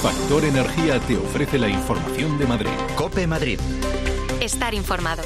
Factor Energía te ofrece la información de Madrid. COPE Madrid. Estar informado.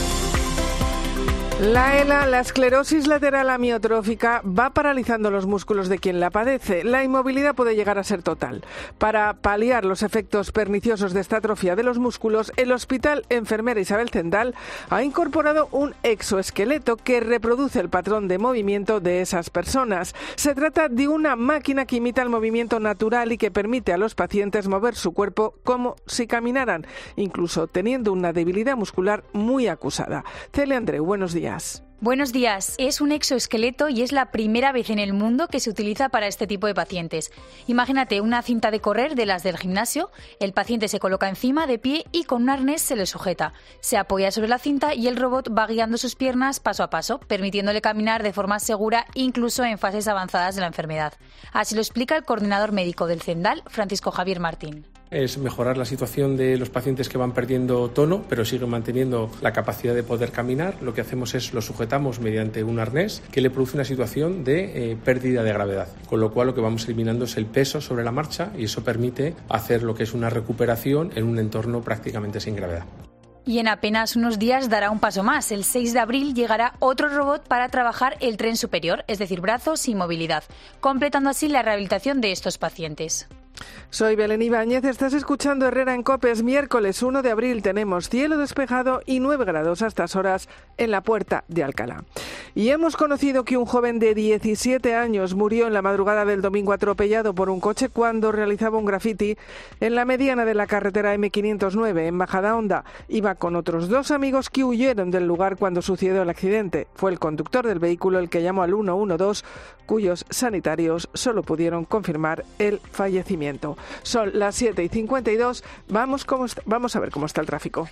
La ELA, la esclerosis lateral amiotrófica, va paralizando los músculos de quien la padece. La inmovilidad puede llegar a ser total. Para paliar los efectos perniciosos de esta atrofia de los músculos, el Hospital Enfermera Isabel Zendal ha incorporado un exoesqueleto que reproduce el patrón de movimiento de esas personas. Se trata de una máquina que imita el movimiento natural y que permite a los pacientes mover su cuerpo como si caminaran, incluso teniendo una debilidad muscular muy acusada. Celia Andreu, buenos días. Buenos días. Es un exoesqueleto y es la primera vez en el mundo que se utiliza para este tipo de pacientes. Imagínate una cinta de correr de las del gimnasio, el paciente se coloca encima de pie y con un arnés se le sujeta. Se apoya sobre la cinta y el robot va guiando sus piernas paso a paso, permitiéndole caminar de forma segura incluso en fases avanzadas de la enfermedad. Así lo explica el coordinador médico del Zendal, Francisco Javier Martín. Es mejorar la situación de los pacientes que van perdiendo tono, pero siguen manteniendo la capacidad de poder caminar. Lo que hacemos es lo sujetamos mediante un arnés que le produce una situación de pérdida de gravedad, con lo cual lo que vamos eliminando es el peso sobre la marcha y eso permite hacer lo que es una recuperación en un entorno prácticamente sin gravedad. Y en apenas unos días dará un paso más. El 6 de abril llegará otro robot para trabajar el tren superior, es decir, brazos y movilidad, completando así la rehabilitación de estos pacientes. Soy Belén Ibáñez, estás escuchando Herrera en COPE. Es miércoles 1 de abril, tenemos cielo despejado y 9 grados a estas horas en la Puerta de Alcalá. Y hemos conocido que un joven de 17 años murió en la madrugada del domingo atropellado por un coche cuando realizaba un graffiti en la mediana de la carretera M509 en Majadahonda. Iba con otros 2 amigos que huyeron del lugar cuando sucedió el accidente. Fue el conductor del vehículo el que llamó al 112, cuyos sanitarios solo pudieron confirmar el fallecimiento. Son las 7:52. Vamos a ver cómo está el tráfico.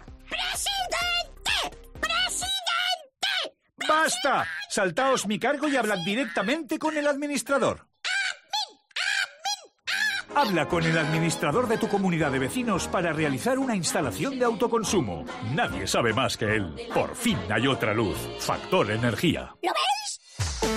¡Presidente! ¡Presidente! ¡Basta! Saltaos mi cargo y hablad directamente con el administrador. Habla con el administrador de tu comunidad de vecinos para realizar una instalación de autoconsumo. Nadie sabe más que él. Por fin hay otra luz. Factor Energía. ¿Lo veis?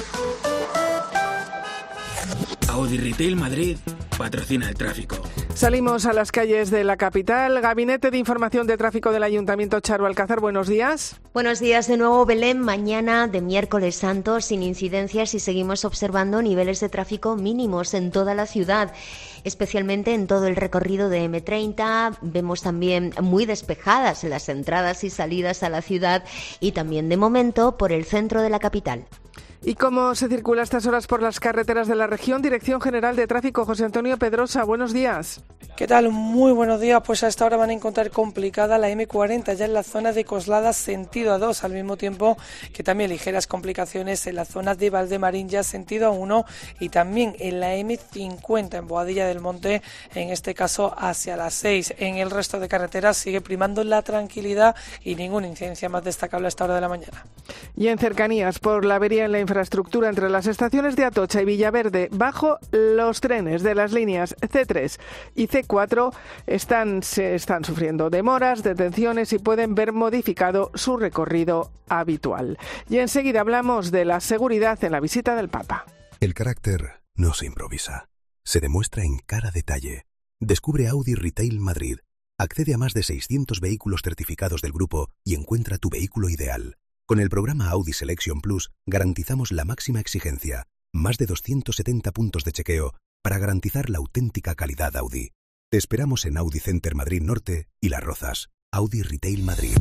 Audi Retail Madrid patrocina el tráfico. Salimos a las calles de la capital. Gabinete de Información de Tráfico del Ayuntamiento, Charo Alcázar, buenos días. Buenos días de nuevo, Belén. Mañana de miércoles santo, sin incidencias y seguimos observando niveles de tráfico mínimos en toda la ciudad, especialmente en todo el recorrido de M30. Vemos también muy despejadas las entradas y salidas a la ciudad y también de momento por el centro de la capital. ¿Y cómo se circula a estas horas por las carreteras de la región? Dirección General de Tráfico, José Antonio Pedrosa, buenos días. ¿Qué tal? Muy buenos días. Pues a esta hora van a encontrar complicada la M40 ya en la zona de Coslada sentido A2, al mismo tiempo que también ligeras complicaciones en la zona de Valdemarín ya sentido A1 y también en la M50 en Boadilla del Monte, en este caso hacia las 6. En el resto de carreteras sigue primando la tranquilidad y ninguna incidencia más destacable a esta hora de la mañana. Y en cercanías, por la avería en la infraestructura entre las estaciones de Atocha y Villaverde, bajo los trenes de las líneas C3 y C4 se están sufriendo demoras, detenciones y pueden ver modificado su recorrido habitual. Y enseguida hablamos de la seguridad en la visita del Papa. El carácter no se improvisa, se demuestra en cada detalle. Descubre Audi Retail Madrid. Accede a más de 600 vehículos certificados del grupo y encuentra tu vehículo ideal. Con el programa Audi Selection Plus garantizamos la máxima exigencia, más de 270 puntos de chequeo para garantizar la auténtica calidad Audi. Te esperamos en Audi Center Madrid Norte y Las Rozas. Audi Retail Madrid.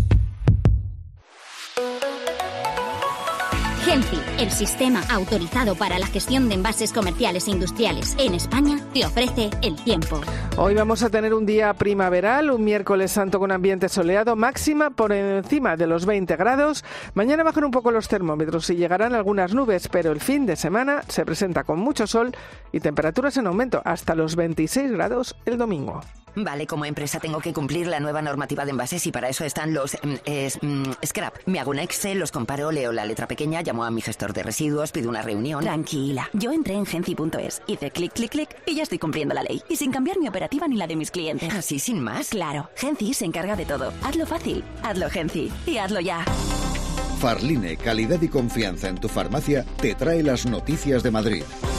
Genci, el sistema autorizado para la gestión de envases comerciales e industriales en España, te ofrece el tiempo. Hoy vamos a tener un día primaveral, un miércoles santo con ambiente soleado, máxima por encima de los 20 grados. Mañana bajan un poco los termómetros y llegarán algunas nubes, pero el fin de semana se presenta con mucho sol y temperaturas en aumento, hasta los 26 grados el domingo. Vale, como empresa tengo que cumplir la nueva normativa de envases y para eso están los scrap. Me hago un Excel, los comparo, leo la letra pequeña, llamo a mi gestor de residuos, pido una reunión. Tranquila, yo entré en genci.es, hice clic, clic, clic y ya estoy cumpliendo la ley. Y sin cambiar mi operativa ni la de mis clientes. ¿Así sin más? Claro, Genci se encarga de todo. Hazlo fácil, hazlo Genci y hazlo ya. Farline, calidad y confianza en tu farmacia, te trae las noticias de Madrid.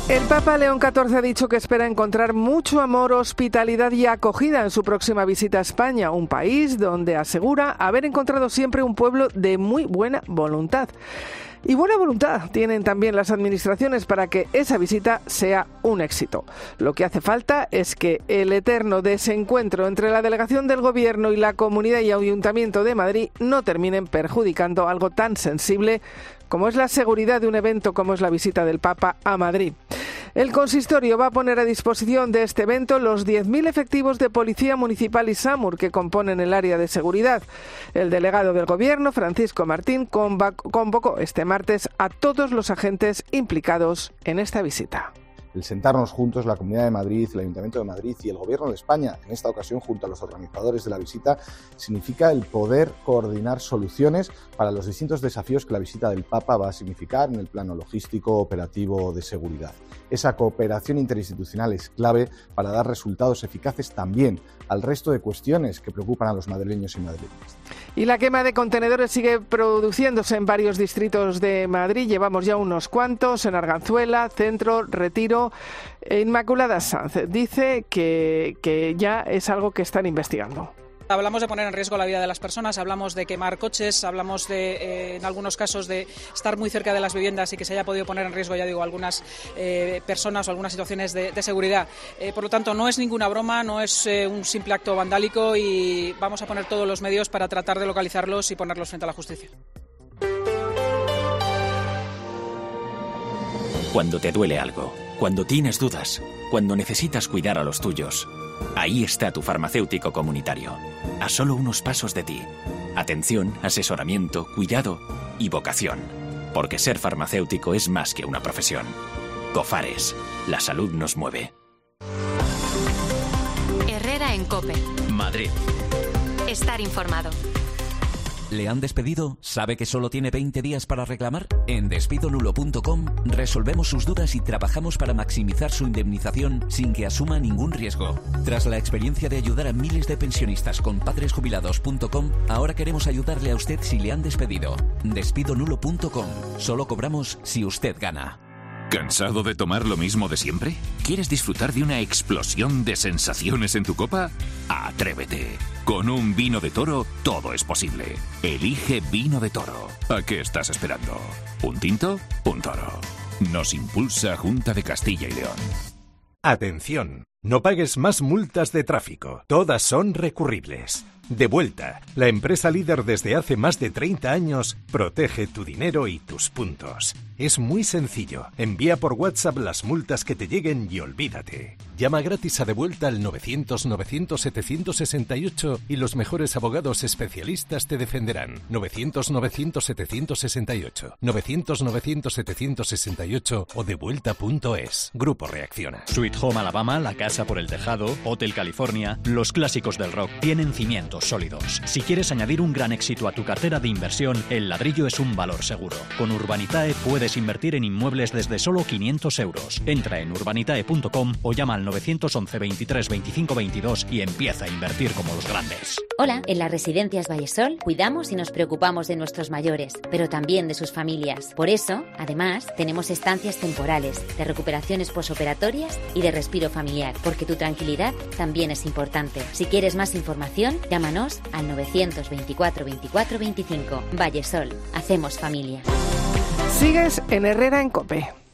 El Papa León XIV ha dicho que espera encontrar mucho amor, hospitalidad y acogida en su próxima visita a España, un país donde asegura haber encontrado siempre un pueblo de muy buena voluntad. Y buena voluntad tienen también las administraciones para que esa visita sea un éxito. Lo que hace falta es que el eterno desencuentro entre la delegación del Gobierno y la Comunidad y Ayuntamiento de Madrid no terminen perjudicando algo tan sensible como es la seguridad de un evento como es la visita del Papa a Madrid. El consistorio va a poner a disposición de este evento los 10.000 efectivos de Policía Municipal y SAMUR que componen el área de seguridad. El delegado del Gobierno, Francisco Martín, convocó este martes a todos los agentes implicados en esta visita. El sentarnos juntos, la Comunidad de Madrid, el Ayuntamiento de Madrid y el Gobierno de España, en esta ocasión junto a los organizadores de la visita, significa el poder coordinar soluciones para los distintos desafíos que la visita del Papa va a significar en el plano logístico, operativo, de seguridad. Esa cooperación interinstitucional es clave para dar resultados eficaces también al resto de cuestiones que preocupan a los madrileños y madrileñas. Y la quema de contenedores sigue produciéndose en varios distritos de Madrid. Llevamos ya unos cuantos en Arganzuela, Centro, Retiro. Inmaculada Sanz dice que ya es algo que están investigando. Hablamos de poner en riesgo la vida de las personas, hablamos de quemar coches, hablamos de, en algunos casos, de estar muy cerca de las viviendas y que se haya podido poner en riesgo, ya digo, algunas personas o algunas situaciones de seguridad. Por lo tanto, no es ninguna broma, no es un simple acto vandálico y vamos a poner todos los medios para tratar de localizarlos y ponerlos frente a la justicia. Cuando te duele algo, cuando tienes dudas, cuando necesitas cuidar a los tuyos, ahí está tu farmacéutico comunitario, a solo unos pasos de ti. Atención, asesoramiento, cuidado y vocación. Porque ser farmacéutico es más que una profesión. Cofares, la salud nos mueve. Herrera en COPE. Madrid. Estar informado. ¿Le han despedido? ¿Sabe que solo tiene 20 días para reclamar? En despidonulo.com resolvemos sus dudas y trabajamos para maximizar su indemnización sin que asuma ningún riesgo. Tras la experiencia de ayudar a miles de pensionistas con padresjubilados.com, ahora queremos ayudarle a usted si le han despedido. Despidonulo.com. Solo cobramos si usted gana. ¿Cansado de tomar lo mismo de siempre? ¿Quieres disfrutar de una explosión de sensaciones en tu copa? ¡Atrévete! Con un vino de Toro todo es posible. Elige Vino de Toro. ¿A qué estás esperando? ¿Un tinto? Un toro. Nos impulsa Junta de Castilla y León. Atención, no pagues más multas de tráfico. Todas son recurribles. Devuelta, la empresa líder desde hace más de 30 años, protege tu dinero y tus puntos. Es muy sencillo. Envía por WhatsApp las multas que te lleguen y olvídate. Llama gratis a Devuelta al 900-900-768 y los mejores abogados especialistas te defenderán. 900-900-768. 900-900-768 o devuelta.es. Grupo Reacciona. Sweet Home Alabama, La Casa por el Tejado, Hotel California, los clásicos del rock tienen cimientos sólidos. Si quieres añadir un gran éxito a tu cartera de inversión, el ladrillo es un valor seguro. Con Urbanitae puedes invertir en inmuebles desde solo 500 euros. Entra en urbanitae.com o llama al 911 23 25 22 y empieza a invertir como los grandes. Hola, en las Residencias Vallesol cuidamos y nos preocupamos de nuestros mayores, pero también de sus familias. Por eso, además, tenemos estancias temporales, de recuperaciones posoperatorias y de respiro familiar, porque tu tranquilidad también es importante. Si quieres más información, llámanos al 924 24 25. Vallesol, hacemos familia. Sigues en Herrera en COPE.